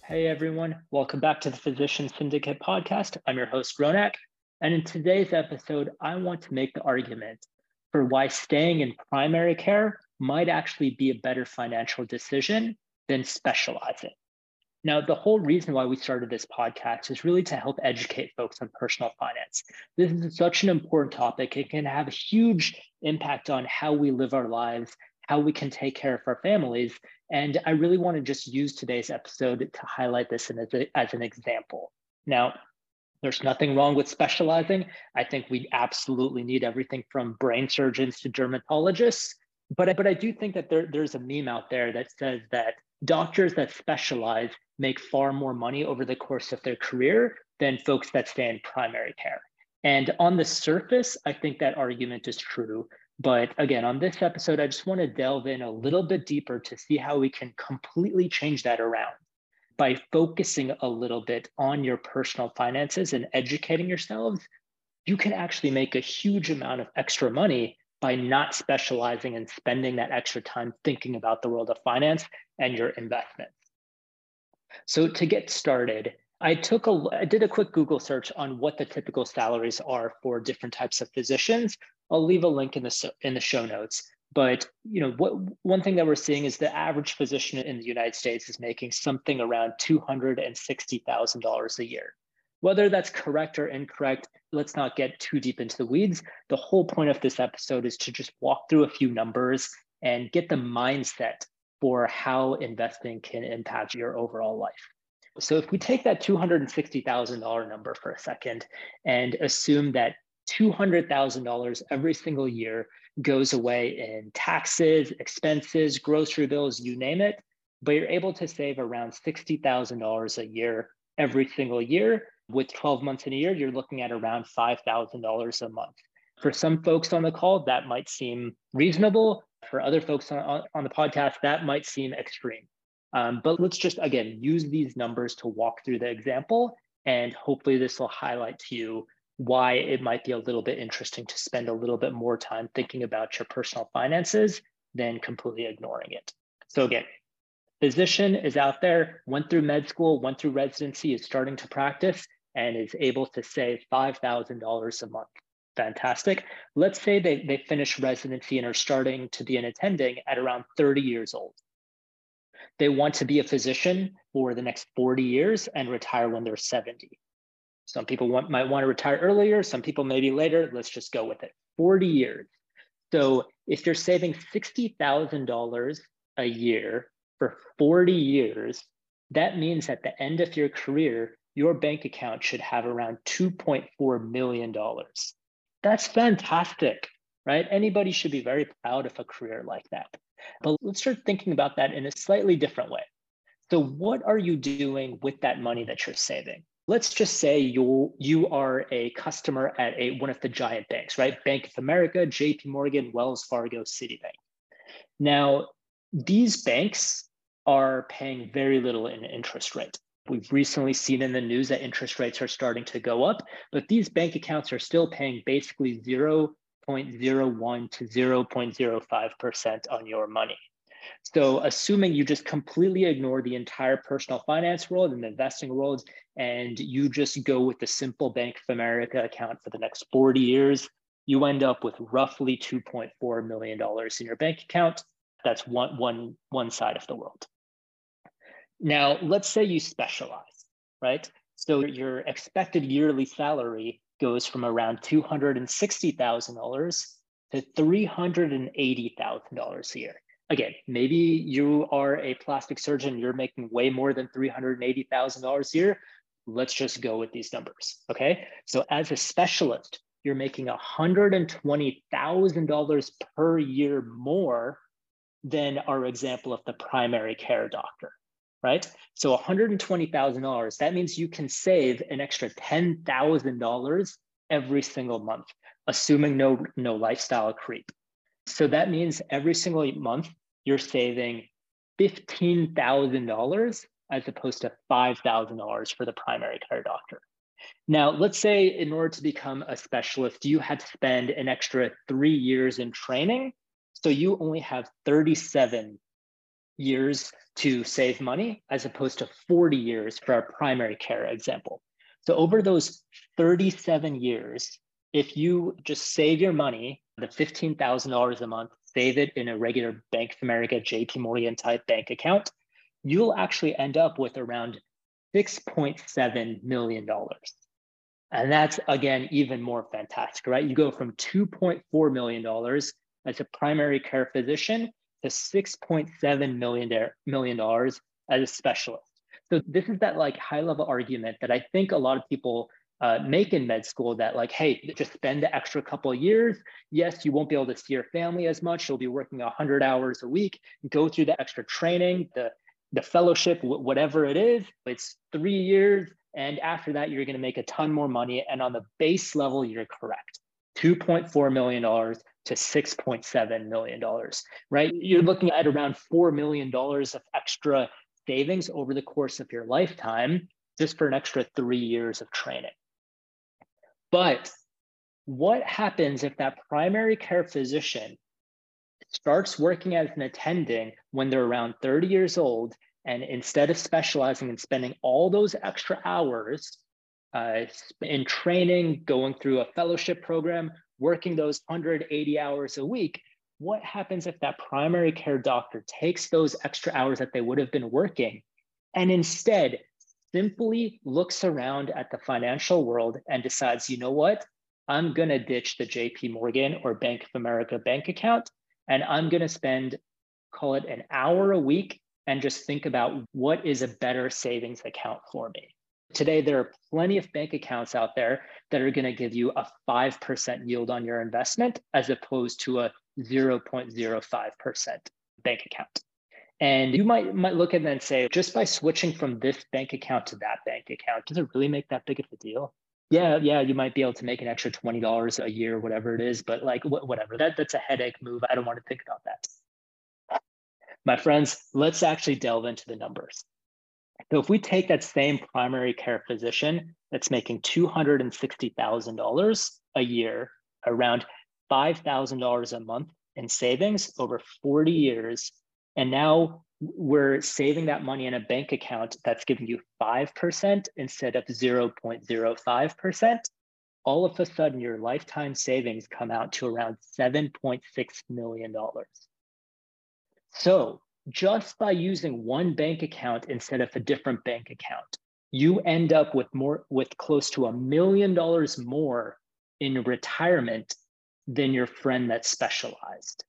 Hey everyone, welcome back to the Physician Syndicate podcast. I'm your host, Ronak. And in today's episode, I want to make the argument for why staying in primary care might actually be a better financial decision than specializing. Now, the whole reason why we started this podcast is really to help educate folks on personal finance. This is such an important topic. It can have a huge impact on how we live our lives, how we can take care of our families. And I really want to just use today's episode to highlight this as an example. Now, there's nothing wrong with specializing. I think we absolutely need everything from brain surgeons to dermatologists. But I do think that there's a meme out there that says that doctors that specialize make far more money over the course of their career than folks that stay in primary care. And on the surface, I think that argument is true. But again, on this episode, I just want to delve in a little bit deeper to see how we can completely change that around by focusing a little bit on your personal finances and educating yourselves. You can actually make a huge amount of extra money by not specializing and spending that extra time thinking about the world of finance and your investments. So to get started, I did a quick Google search on what the typical salaries are for different types of physicians. I'll leave a link in the show notes. But one thing that we're seeing is the average physician in the United States is making something around $260,000 a year. Whether that's correct or incorrect, let's not get too deep into the weeds. The whole point of this episode is to just walk through a few numbers and get the mindset for how investing can impact your overall life. So if we take that $260,000 number for a second and assume that $200,000 every single year goes away in taxes, expenses, grocery bills, you name it, but you're able to save around $60,000 a year every single year. With 12 months in a year, you're looking at around $5,000 a month. For some folks on the call, that might seem reasonable. For other folks on the podcast, that might seem extreme. But let's just, again, use these numbers to walk through the example. And hopefully this will highlight to you why it might be a little bit interesting to spend a little bit more time thinking about your personal finances than completely ignoring it. So again, physician is out there, went through med school, went through residency, is starting to practice, and is able to save $5,000 a month. Fantastic. Let's say they finish residency and are starting to be an attending at around 30 years old. They want to be a physician for the next 40 years and retire when they're 70. Some people might want to retire earlier, some people maybe later. Let's just go with it. 40 years. So if you're saving $60,000 a year for 40 years, that means at the end of your career, your bank account should have around $2.4 million. That's fantastic, right? Anybody should be very proud of a career like that. But let's start thinking about that in a slightly different way. So what are you doing with that money that you're saving? Let's just say you are a customer at one of the giant banks, right? Bank of America, JP Morgan, Wells Fargo, Citibank. Now, these banks are paying very little in interest rate. We've recently seen in the news that interest rates are starting to go up, but these bank accounts are still paying basically 0.01 to 0.05% on your money. So assuming you just completely ignore the entire personal finance world and the investing world, and you just go with the simple Bank of America account for the next 40 years, you end up with roughly $2.4 million in your bank account. That's one side of the world. Now, let's say you specialize, right? So your expected yearly salary goes from around $260,000 to $380,000 a year. Again, maybe you are a plastic surgeon, you're making way more than $380,000 a year. Let's just go with these numbers, okay? So as a specialist, you're making $120,000 per year more than our example of the primary care doctor, right? So $120,000, that means you can save an extra $10,000 every single month, assuming no lifestyle creep. So that means every single month, you're saving $15,000 as opposed to $5,000 for the primary care doctor. Now, let's say in order to become a specialist, you had to spend an extra 3 years in training. So you only have 37 years to save money as opposed to 40 years for our primary care example. So over those 37 years, if you just save your money, the $15,000 a month, save it in a regular Bank of America, JP Morgan type bank account, you'll actually end up with around $6.7 million. And that's, again, even more fantastic, right? You go from $2.4 million as a primary care physician to $6.7 million as a specialist. So this is that like high level argument that I think a lot of people make in med school, that like, hey, just spend the extra couple of years. Yes, you won't be able to see your family as much. You'll be working 100 hours a week, go through the extra training, the fellowship, whatever it is. It's 3 years. And after that, you're going to make a ton more money. And on the base level, you're correct. $2.4 million to $6.7 million, right? You're looking at around $4 million of extra savings over the course of your lifetime, just for an extra 3 years of training. But what happens if that primary care physician starts working as an attending when they're around 30 years old, and instead of specializing and spending all those extra hours in training, going through a fellowship program, working those 180 hours a week, what happens if that primary care doctor takes those extra hours that they would have been working and instead simply looks around at the financial world and decides, you know what, I'm going to ditch the JP Morgan or Bank of America bank account, and I'm going to spend, call it an hour a week, and just think about what is a better savings account for me. Today, there are plenty of bank accounts out there that are going to give you a 5% yield on your investment as opposed to a 0.05% bank account. And you might look at that and say, just by switching from this bank account to that bank account, does it really make that big of a deal? Yeah, you might be able to make an extra $20 a year, whatever it is, but like whatever, that's a headache move. I don't want to think about that. My friends, let's actually delve into the numbers. So if we take that same primary care physician that's making $260,000 a year, around $5,000 a month in savings over 40 years, and now we're saving that money in a bank account that's giving you 5% instead of 0.05%, all of a sudden your lifetime savings come out to around $7.6 million. So just by using one bank account instead of a different bank account, you end up with close to $1 million more in retirement than your friend that's specialized.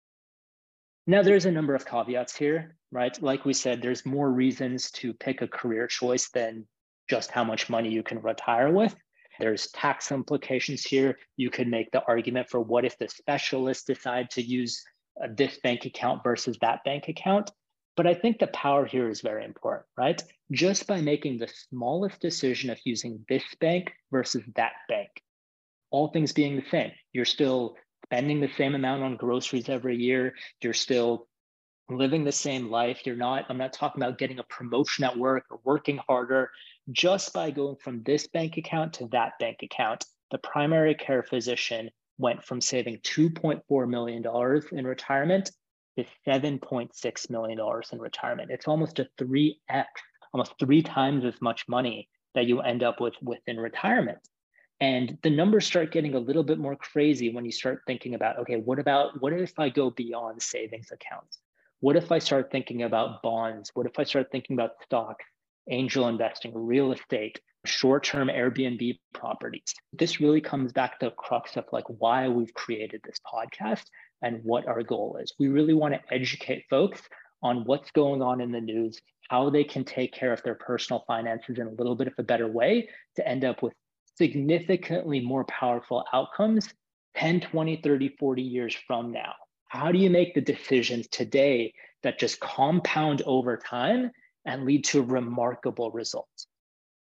Now, there's a number of caveats here, right? Like we said, there's more reasons to pick a career choice than just how much money you can retire with. There's tax implications here. You could make the argument for what if the specialists decide to use this bank account versus that bank account. But I think the power here is very important, right? Just by making the smallest decision of using this bank versus that bank, all things being the same, you're still spending the same amount on groceries every year. You're still living the same life. I'm not talking about getting a promotion at work or working harder. Just by going from this bank account to that bank account, the primary care physician went from saving $2.4 million in retirement to $7.6 million in retirement. It's almost a 3x, almost 3 times as much money that you end up with in retirement. And the numbers start getting a little bit more crazy when you start thinking about, okay, what if I go beyond savings accounts? What if I start thinking about bonds? What if I start thinking about stocks, angel investing, real estate, short-term Airbnb properties? This really comes back to the crux of like why we've created this podcast and what our goal is. We really want to educate folks on what's going on in the news, how they can take care of their personal finances in a little bit of a better way to end up with significantly more powerful outcomes 10, 20, 30, 40 years from now. How do you make the decisions today that just compound over time and lead to remarkable results?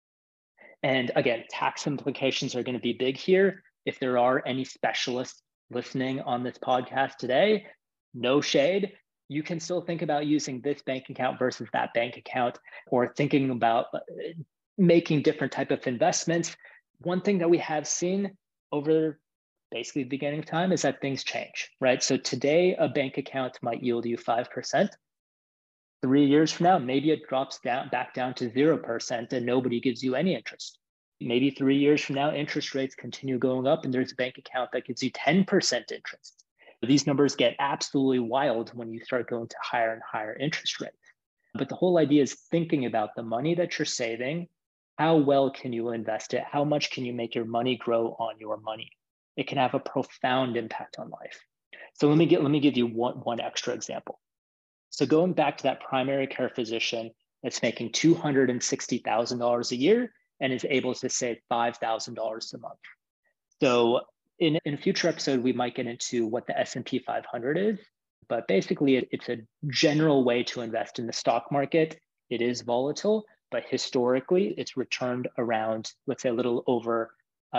And again, tax implications are going to be big here. If there are any specialists listening on this podcast today, no shade. You can still think about using this bank account versus that bank account, or thinking about making different type of investments. One thing that we have seen over basically the beginning of time is that things change, right? So today, a bank account might yield you 5%. 3 years from now, maybe it drops back down to 0% and nobody gives you any interest. Maybe 3 years from now, interest rates continue going up and there's a bank account that gives you 10% interest. These numbers get absolutely wild when you start going to higher and higher interest rates. But the whole idea is thinking about the money that you're saving. How well can you invest it? How much can you make your money grow on your money? It can have a profound impact on life. So let me give you one extra example. So going back to that primary care physician that's making $260,000 a year and is able to save $5,000 a month. So in a future episode, we might get into what the S&P 500 is, but basically it's a general way to invest in the stock market. It is volatile, but historically it's returned around, let's say, a little over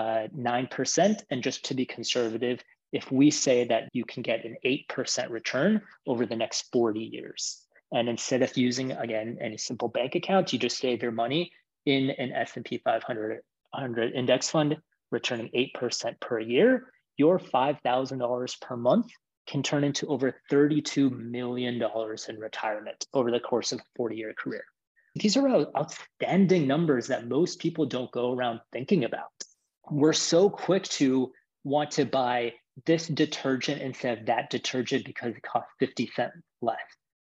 9%. And just to be conservative, if we say that you can get an 8% return over the next 40 years, and instead of using, again, any simple bank account, you just save your money in an S&P 500 index fund, returning 8% per year, your $5,000 per month can turn into over $32 million in retirement over the course of a 40-year career. These are outstanding numbers that most people don't go around thinking about. We're so quick to want to buy this detergent instead of that detergent because it costs 50 cents less.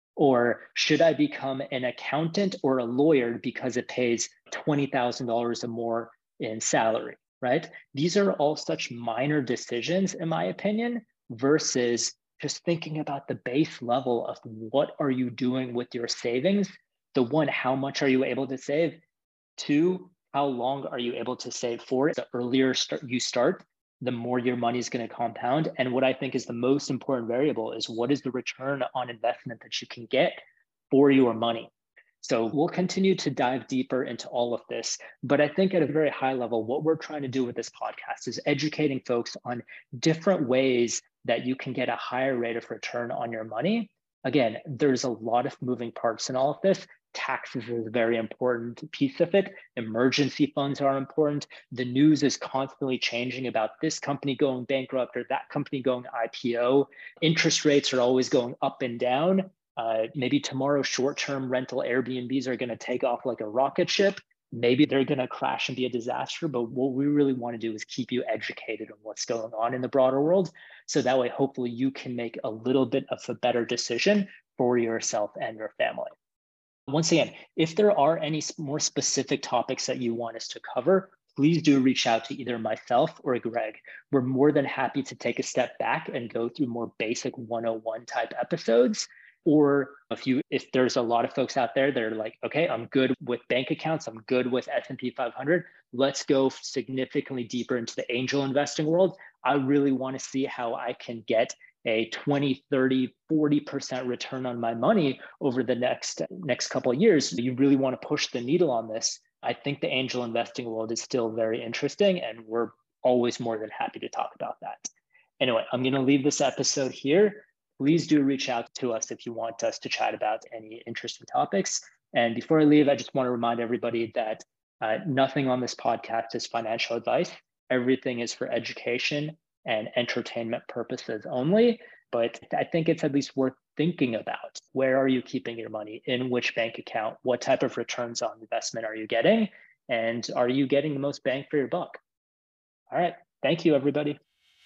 Or should I become an accountant or a lawyer because it pays $20,000 or more in salary, right? These are all such minor decisions, in my opinion, versus just thinking about the base level of what are you doing with your savings? The one, how much are you able to save? Two, how long are you able to save for it? The earlier you start, the more your money is going to compound. And what I think is the most important variable is what is the return on investment that you can get for your money? So we'll continue to dive deeper into all of this. But I think at a very high level, what we're trying to do with this podcast is educating folks on different ways that you can get a higher rate of return on your money. Again, there's a lot of moving parts in all of this. Taxes is a very important piece of it. Emergency funds are important. The news is constantly changing about this company going bankrupt or that company going IPO. Interest rates are always going up and down. Maybe tomorrow, short-term rental Airbnbs are going to take off like a rocket ship. Maybe they're going to crash and be a disaster. But what we really want to do is keep you educated on what's going on in the broader world. So that way, hopefully, you can make a little bit of a better decision for yourself and your family. Once again, if there are any more specific topics that you want us to cover, please do reach out to either myself or Greg. We're more than happy to take a step back and go through more basic 101 type episodes. Or if there's a lot of folks out there that are like, okay, I'm good with bank accounts, I'm good with S&P 500, let's go significantly deeper into the angel investing world. I really want to see how I can get a 20, 30, 40% return on my money over the next couple of years. You really want to push the needle on this. I think the angel investing world is still very interesting, and we're always more than happy to talk about that. Anyway, I'm going to leave this episode here. Please do reach out to us if you want us to chat about any interesting topics. And before I leave, I just want to remind everybody that nothing on this podcast is financial advice. Everything is for education and entertainment purposes only. But I think it's at least worth thinking about. Where are you keeping your money? In which bank account? What type of returns on investment are you getting? And are you getting the most bang for your buck? All right. Thank you, everybody.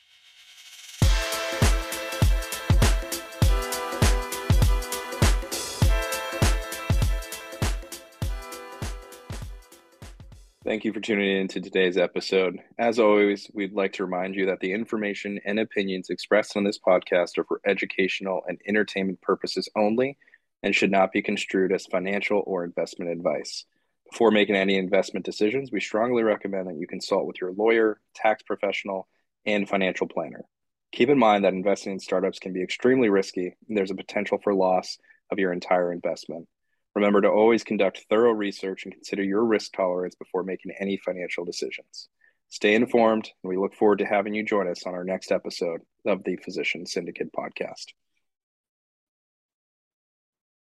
Thank you for tuning in to today's episode. As always, we'd like to remind you that the information and opinions expressed on this podcast are for educational and entertainment purposes only and should not be construed as financial or investment advice. Before making any investment decisions, we strongly recommend that you consult with your lawyer, tax professional, and financial planner. Keep in mind that investing in startups can be extremely risky, and there's a potential for loss of your entire investment. Remember to always conduct thorough research and consider your risk tolerance before making any financial decisions. Stay informed, and we look forward to having you join us on our next episode of the Physician Syndicate podcast.